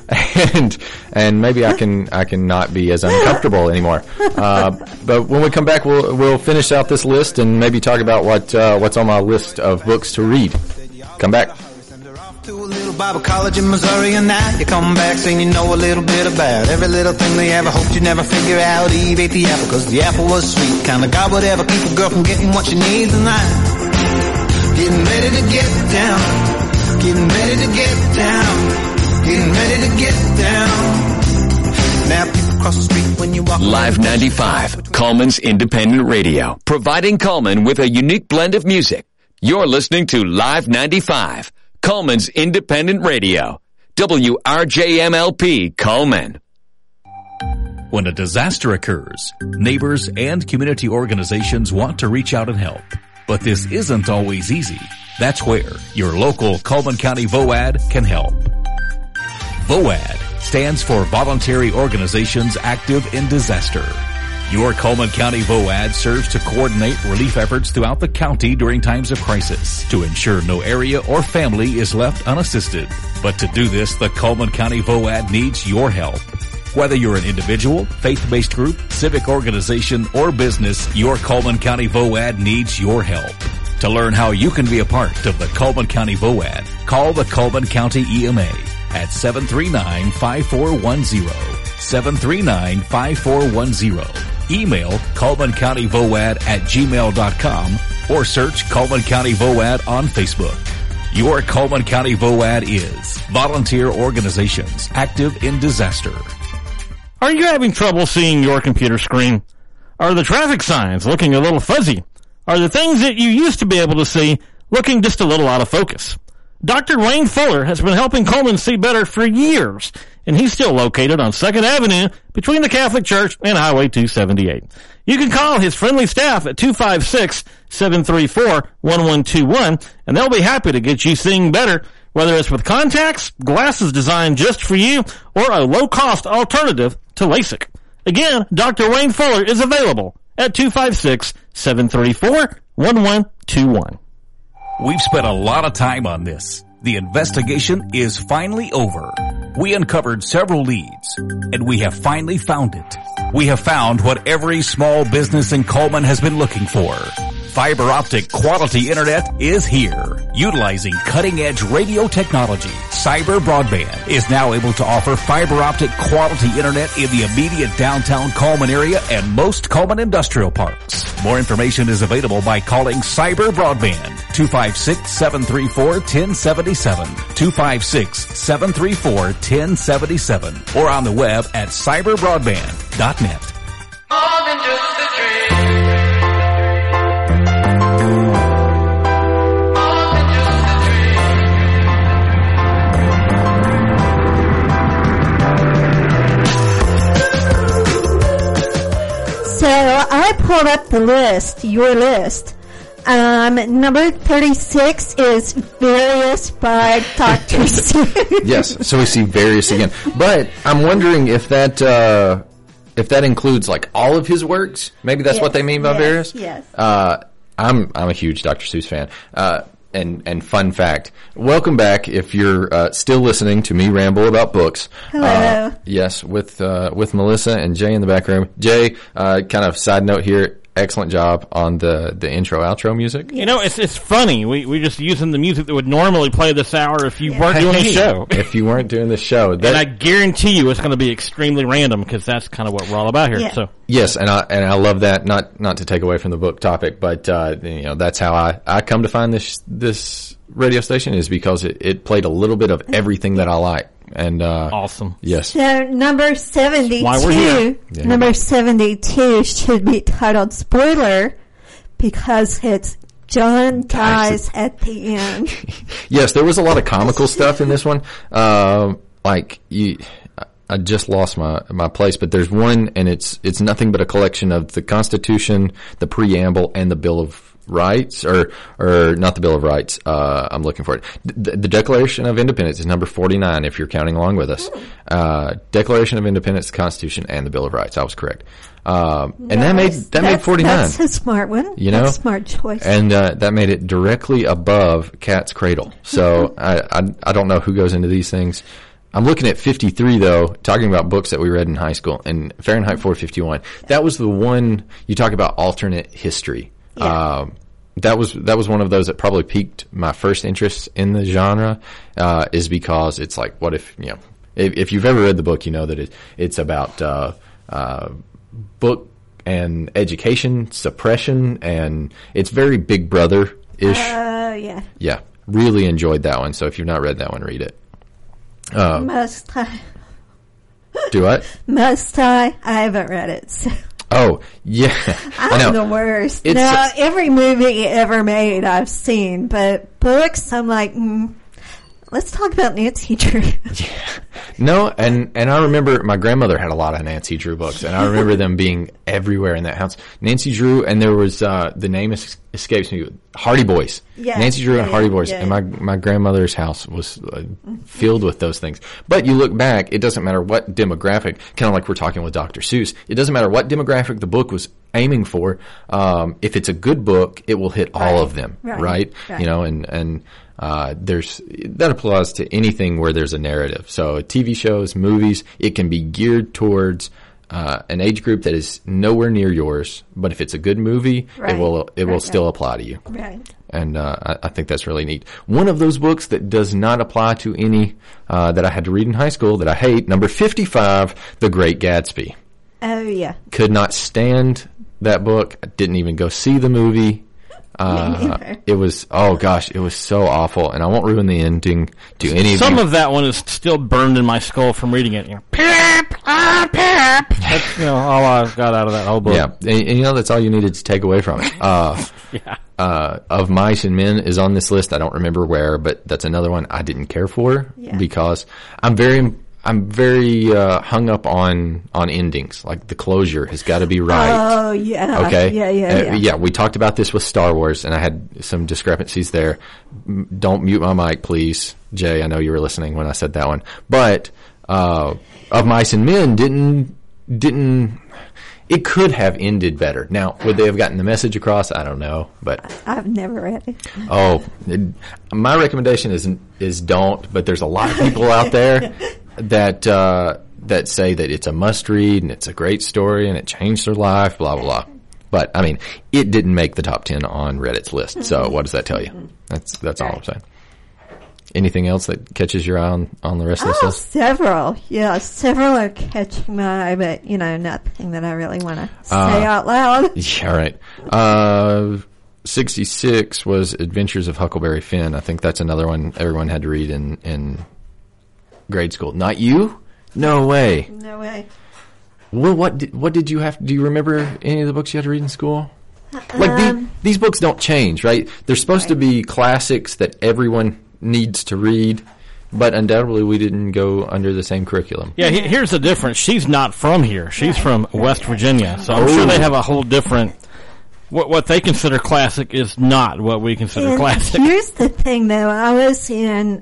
and maybe I can not be as uncomfortable anymore. But when we come back, we'll finish out this list and maybe talk about what's on my list of books to read. Come back. To a little Bible college in Missouri, and now you come back saying you know a little bit about every little thing they ever hoped you'd never figure out. Eve ate the apple because the apple was sweet. Kind of God would ever keep a girl from getting what she needs, and I'm getting ready to get down, getting ready to get down, getting ready to get down. Now people cross the street when you walk. Live 95, Coleman's Independent Radio, providing Coleman with a unique blend of music. You're listening to Live 95. Coleman's Independent Radio, WRJMLP, Coleman. When a disaster occurs, neighbors and community organizations want to reach out and help. But this isn't always easy. That's where your local Coleman County VOAD can help. VOAD stands for Voluntary Organizations Active in Disaster. Your Coleman County VOAD serves to coordinate relief efforts throughout the county during times of crisis to ensure no area or family is left unassisted. But to do this, the Coleman County VOAD needs your help. Whether you're an individual, faith-based group, civic organization, or business, your Coleman County VOAD needs your help. To learn how you can be a part of the Coleman County VOAD, call the Coleman County EMA at 739-5410, 739-5410. Email ColemanCountyVOAD@gmail.com or search Coleman County VOAD on Facebook. Your Coleman County VOAD is Volunteer Organizations Active in Disaster. Are you having trouble seeing your computer screen? Are the traffic signs looking a little fuzzy? are the things that you used to be able to see looking just a little out of focus. Dr. Wayne Fuller has been helping Coleman see better for years, and he's still located on 2nd Avenue between the Catholic Church and Highway 278. You can call his friendly staff at 256-734-1121, and they'll be happy to get you seeing better, whether it's with contacts, glasses designed just for you, or a low-cost alternative to LASIK. Again, Dr. Wayne Fuller is available at 256-734-1121. We've spent a lot of time on this. The investigation is finally over. We uncovered several leads, and we have finally found it. We have found what every small business in Coleman has been looking for. Fiber optic quality internet is here. Utilizing cutting-edge radio technology, Cyber Broadband is now able to offer fiber optic quality internet in the immediate downtown Coleman area and most Coleman industrial parks. More information is available by calling Cyber Broadband, 256-734-1077, 256-734-1077, or on the web at cyberbroadband.net. More than just a dream. So I pulled up the list, your list. Number 36 is Various by Dr. Seuss. Yes, so we see Various again. But I'm wondering if that includes like all of his works. Maybe that's what they mean by Various. Yes. I'm a huge Dr. Seuss fan. And fun fact, welcome back if you're still listening to me ramble about books. Hello. Yes, with Melissa and Jay in the back room. Jay, kind of side note here, excellent job on the intro outro music. You know, it's funny. We're just using the music that would normally play this hour if you weren't doing the show. If you weren't doing the show. And I guarantee you it's going to be extremely random because that's kind of what we're all about here. Yeah. So yes, and I love that. Not to take away from the book topic, but that's how I come to find this radio station is because it played a little bit of everything that I like. And awesome. Yes. So number 72. Why we're here. Yeah. Number 72 should be titled Spoiler because it's John dies at the end. Yes, there was a lot of comical stuff in this one. I just lost my place, but there's one, and it's nothing but a collection of the Constitution, the Preamble, and the Bill of Rights, or not the Bill of Rights. I'm looking for it. The Declaration of Independence is number 49. If you're counting along with us, Declaration of Independence, the Constitution, and the Bill of Rights. I was correct. And that made 49. That's a smart one. You know, that's a smart choice. And that made it directly above Cat's Cradle. So I don't know who goes into these things. I'm looking at 53 though, talking about books that we read in high school, and Fahrenheit 451. That was the one you talk about alternate history. Yeah. That was one of those that probably piqued my first interest in the genre, is because it's like, what if, if you've ever read the book, you know that it's about, book and education suppression, and it's very Big Brother-ish. Yeah. Yeah. Really enjoyed that one. So if you've not read that one, read it. Must I? Do what? Must I? I haven't read it. So. Oh, yeah. I know. I'm the worst. Every movie ever made I've seen, but books, I'm like, let's talk about Nancy Drew. Yeah. No, and I remember my grandmother had a lot of Nancy Drew books, and I remember them being everywhere in that house. Nancy Drew, and there was, the name escapes me, Hardy Boys. Yeah. Nancy Drew and Hardy Boys. Yeah. And my grandmother's house was filled with those things. But you look back, it doesn't matter what demographic, kind of like we're talking with Dr. Seuss, it doesn't matter what demographic the book was aiming for. If it's a good book, it will hit all of them, right? And that applies to anything where there's a narrative. So TV shows, movies, it can be geared towards an age group that is nowhere near yours, but if it's a good movie, it will still apply to you. Right. And I think that's really neat. One of those books that does not apply to any that I had to read in high school that I hate, number 55, The Great Gatsby. Oh, yeah. Could not stand that book. I didn't even go see the movie. It was, oh gosh, it was so awful, and I won't ruin the ending to any of Some of that one is still burned in my skull from reading it. Pip, pip. That's, all I got out of that whole book. Yeah, and that's all you needed to take away from it. Of Mice and Men is on this list. I don't remember where, but that's another one I didn't care for because I'm very hung up on endings. Like the closure has got to be right. Oh yeah. Okay. Yeah. We talked about this with Star Wars, and I had some discrepancies there. Don't mute my mic, please, Jay. I know you were listening when I said that one. But Of Mice and Men didn't. It could have ended better. Now, would they have gotten the message across? I don't know, but I've never read it. My recommendation is don't. But there's a lot of people out there that say that it's a must read and it's a great story and it changed their life. Blah blah blah. But I mean, it didn't make the top 10 on Reddit's list. So what does that tell you? That's all I'm saying. Anything else that catches your eye on the rest of this list? Several. Yeah, several are catching my eye, but, nothing that I really want to say out loud. Yeah, right. 66 was Adventures of Huckleberry Finn. I think that's another one everyone had to read in grade school. Not you? No way. No way. Well, what did you have? Do you remember any of the books you had to read in school? Like these books don't change, right? They're supposed to be classics that everyone needs to read, but undoubtedly we didn't go under the same curriculum. Yeah, here's the difference. She's not from here. She's from West Virginia, so I'm sure they have a whole different. What they consider classic is not what we consider classic. Here's the thing, though. I was in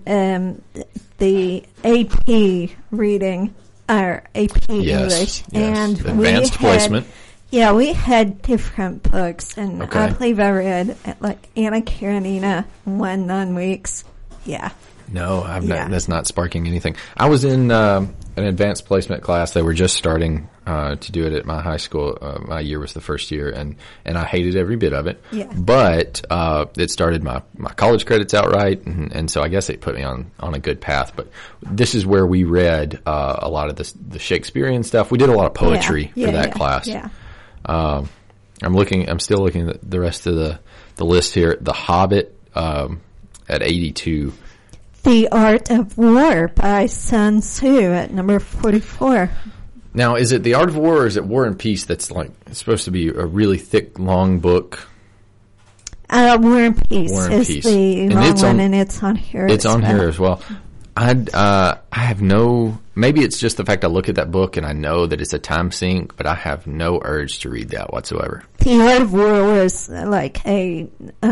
the AP reading, or AP English, and advanced placement. Yeah, we had different books, and I believe I read Anna Karenina 1 9 weeks. Yeah. No, I'm not. That's not sparking anything. I was in an advanced placement class. They were just starting to do it at my high school. My year was the first year, and I hated every bit of it. Yeah. But it started my college credits out right, and so I guess it put me on a good path. But this is where we read a lot of the Shakespearean stuff. We did a lot of poetry for that class. Yeah. I'm still looking at the rest of the list here. The Hobbit at 82. The Art of War by Sun Tzu at number 44. Now, is it The Art of War or is it War and Peace that's it's supposed to be a really thick, long book? War and Peace is the long one, and it's on here. It's on here as well. I have no. Maybe it's just the fact I look at that book and I know that it's a time sink, but I have no urge to read that whatsoever. The Art of War was like a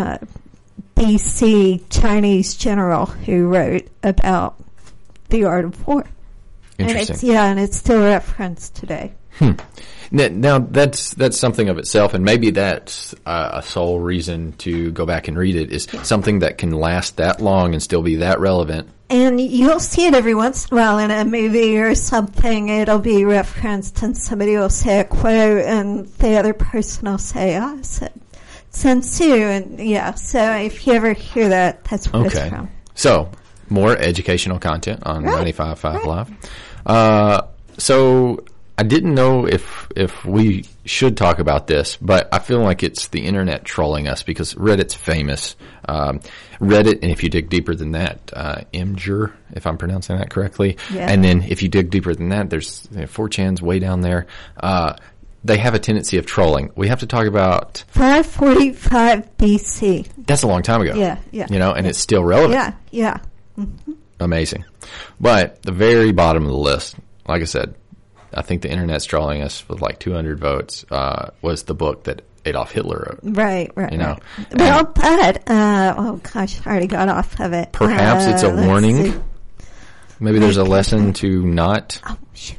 BC Chinese general who wrote about the art of war. Interesting. And it's still referenced today. Now that's something of itself, and maybe that's a sole reason to go back and read it is something that can last that long and still be that relevant. And you'll see it every once in a while in a movie or something. It'll be referenced, and somebody will say a quote, and the other person will say, "I said Sun Tzu," and so if you ever hear that, that's where it's from. So more educational content on 95.5 Live. So I didn't know if we should talk about this, but I feel like it's the internet trolling us because Reddit's famous. Reddit, and if you dig deeper than that, Imgur, if I'm pronouncing that correctly. Yeah. And then if you dig deeper than that, there's 4chan's way down there. They have a tendency of trolling. We have to talk about 545 BC. That's a long time ago. Yeah. And it's still relevant. Yeah. Mm-hmm. Amazing. But the very bottom of the list, like I said, I think the internet's trolling us with like 200 votes, was the book that Adolf Hitler wrote. Right. Well, but, I already got off of it. Perhaps it's a warning. Maybe there's a lesson to not. Oh, shoot.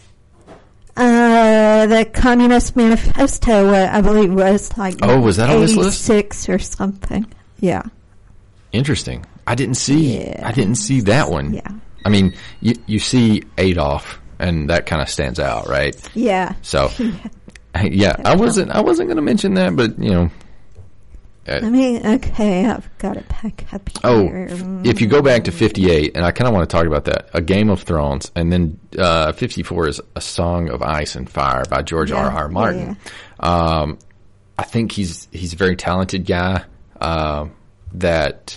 The Communist Manifesto, I believe, was like was that on this list? 86 or something. Yeah. Interesting. I didn't see that one. Yeah. I mean, you see Adolf, and that kind of stands out, right? Yeah. So, I wasn't going to mention that, but I've got it back up here. If you go back to 58, and I kind of want to talk about that, A Game of Thrones, and then 54 is A Song of Ice and Fire by George R.R. Martin. Yeah. I think he's a very talented guy. that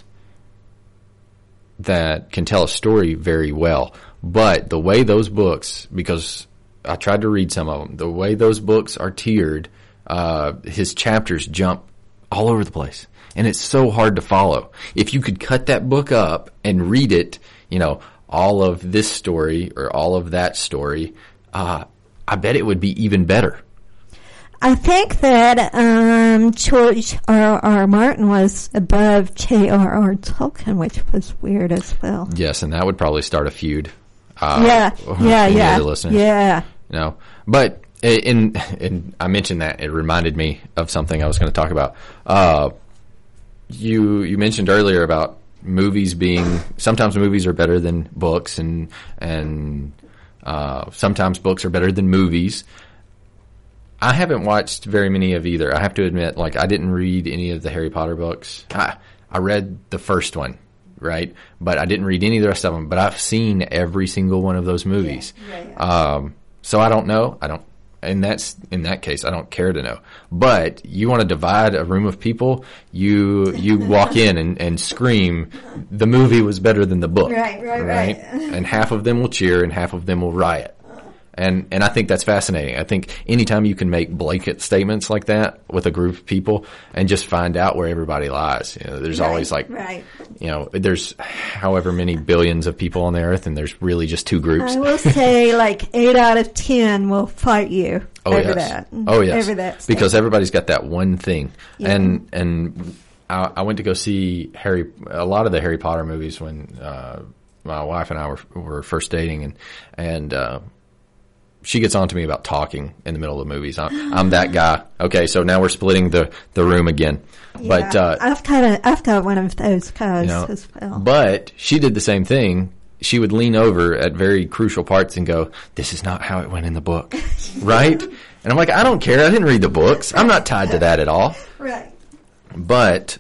can tell a story very well. But the way those books, because I tried to read some of them, the way those books are tiered, his chapters jump all over the place. And it's so hard to follow. If you could cut that book up and read it, all of this story or all of that story, I bet it would be even better. I think that George R.R. Martin was above J.R.R. Tolkien, which was weird as well. Yes, and that would probably start a feud. Yeah. Listeners. Yeah. But and I mentioned that it reminded me of something I was going to talk about. You mentioned earlier about movies being, sometimes movies are better than books, and sometimes books are better than movies. I haven't watched very many of either. I have to admit, I didn't read any of the Harry Potter books. I read the first one, right? But I didn't read any of the rest of them. But I've seen every single one of those movies. Yeah. So I don't know. In that case, I don't care to know. But you want to divide a room of people, you walk in and scream, the movie was better than the book. Right. And half of them will cheer and half of them will riot. And I think that's fascinating. I think anytime you can make blanket statements like that with a group of people and just find out where everybody lies. There's always there's however many billions of people on the earth, and there's really just two groups. I will say 8 out of 10 will fight you over that. Oh, yes. Over that statement. Because everybody's got that one thing. Yeah. And I went to go see a lot of the Harry Potter movies when my wife and I were first dating, and she gets on to me about talking in the middle of the movies. I'm that guy. Okay, so now we're splitting the room again. Yeah, but I've got one of those guys as well. But she did the same thing. She would lean over at very crucial parts and go, "This is not how it went in the book," right? And I'm like, I don't care. I didn't read the books. I'm not tied to that at all. Right. But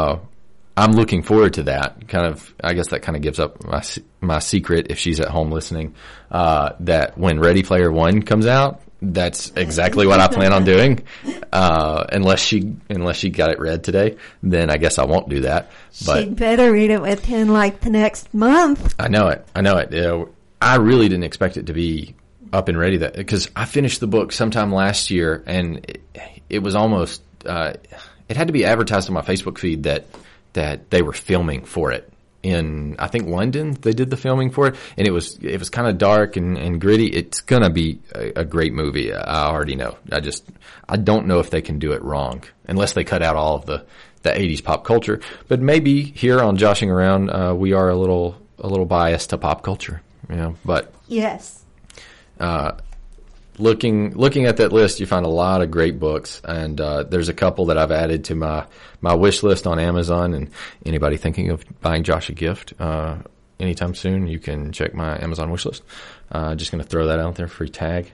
I'm looking forward to that. I guess that kind of gives up my secret if she's at home listening, that when Ready Player One comes out, that's exactly what I plan on doing. Unless she got it read today, then I guess I won't do that. But she'd better read it within the next month. I know it. I really didn't expect it to be up and ready because I finished the book sometime last year, and it was almost, it had to be advertised on my Facebook feed that they were filming for it in, I think, London. They did the filming for it, and it was kind of dark and gritty. It's gonna be a great movie. I already know. I don't know if they can do it wrong unless they cut out all of the 80s pop culture. But maybe here on Joshing Around, we are a little biased to pop culture, But yes. Looking at that list, you find a lot of great books, and there's a couple that I've added to my wish list on Amazon. And anybody thinking of buying Josh a gift anytime soon, you can check my Amazon wish list. Just going to throw that out there, free tag.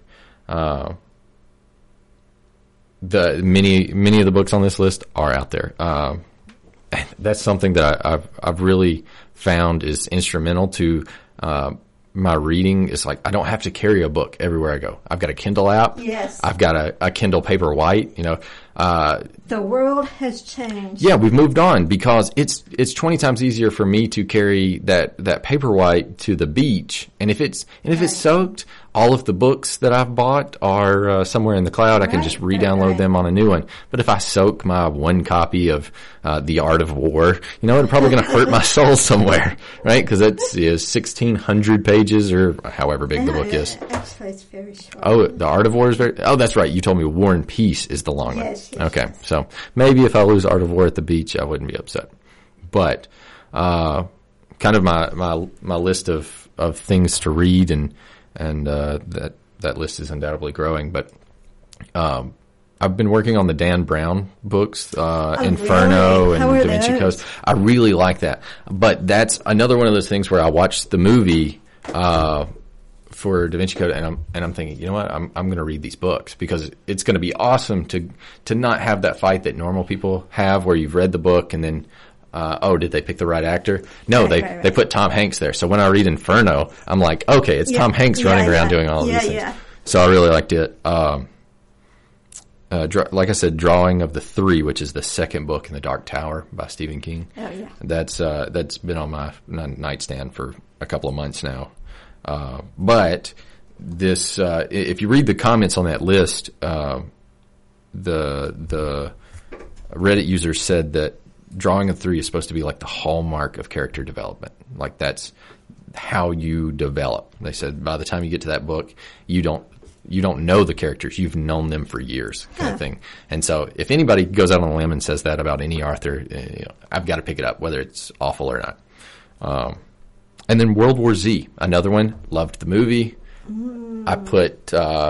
The many of the books on this list are out there. That's something that I've really found is instrumental to my reading. Is I don't have to carry a book everywhere I go. I've got a Kindle app. Yes. I've got a Kindle Paperwhite. The world has changed. Yeah, we've moved on because it's 20 times easier for me to carry that Paperwhite to the beach. And if it's soaked, all of the books that I've bought are somewhere in the cloud. I can just re-download them on a new one. But if I soak my one copy of The Art of War, it's probably going to hurt my soul somewhere, right? Because it's 1,600 pages or however big the book is. Actually, it's very short. Oh, The Art of War is very... Oh, that's right. You told me War and Peace is the long one. Yes. Okay, so maybe if I lose Art of War at the beach, I wouldn't be upset. But kind of my list of things to read, and that list is undoubtedly growing. But I've been working on the Dan Brown books, Inferno and Da Vinci Code. I really like that. But that's another one of those things where I watched the movie for Da Vinci Code, and I'm thinking, you know what, I'm going to read these books because it's going to be awesome to not have that fight that normal people have where you've read the book and then did they pick the right actor? No, they put Tom Hanks there. So when I read Inferno, I'm like, okay, it's Tom Hanks running around doing all of these things. Yeah. So I really liked it. like I said, Drawing of the Three, which is the second book in the Dark Tower by Stephen King. Oh, yeah. That's been on my nightstand for a couple of months now. But this, if you read the comments on that list, the Reddit users said that Drawing of Three is supposed to be like the hallmark of character development. Like that's how you develop. They said by the time you get to that book, you don't know the characters. You've known them for years, kind of thing. And so if anybody goes out on a limb and says that about any author, I've got to pick it up, whether it's awful or not. And then World War Z, another one. Loved the movie. I put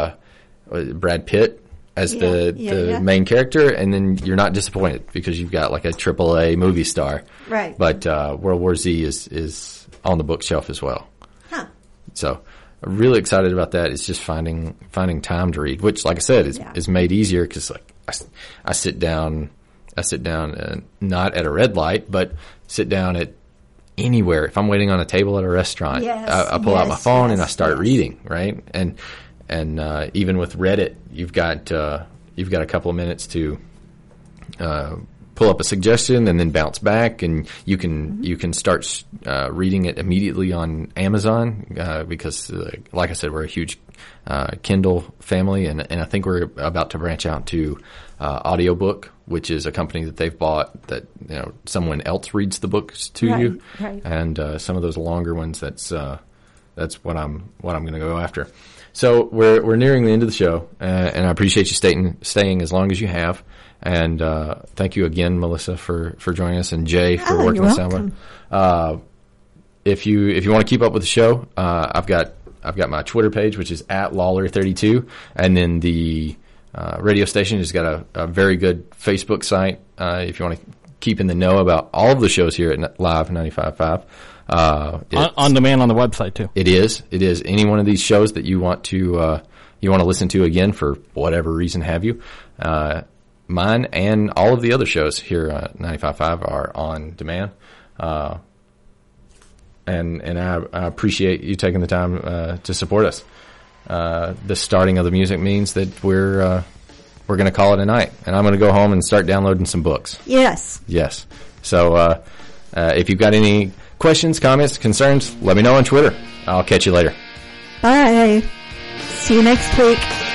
Brad Pitt as the main character, and then you're not disappointed because you've got like a AAA movie star. Right. But World War Z is on the bookshelf as well. Huh. So I'm really excited about that. It's just finding time to read, which, like I said, is made easier because like I sit down not at a red light, but sit down at anywhere. If I'm waiting on a table at a restaurant, I pull out my phone and I start reading, right? And even with Reddit, you've got a couple of minutes to pull up a suggestion and then bounce back, and you can start reading it immediately on Amazon because, like I said, we're a huge Kindle family, and I think we're about to branch out to Audiobook, which is a company that they've bought that someone else reads the books to you, and some of those longer ones. That's what I'm going to go after. So we're nearing the end of the show, and I appreciate you staying as long as you have. And thank you again, Melissa, for joining us, and Jay for working on soundboard. If you want to keep up with the show, I've got my Twitter page, which is @Lawler32, and then the radio station has got a very good Facebook site. If you want to keep in the know about all of the shows here at Live 95.5. On demand on the website too. It is. Any one of these shows that you want to listen to again for whatever reason have you. Mine and all of the other shows here at 95.5 are on demand. And I appreciate you taking the time to support us. The starting of the music means that we're going to call it a night, and I'm going to go home and start downloading some books. Yes. So if you've got any questions, comments, concerns, let me know on Twitter. I'll catch you later. Bye. See you next week.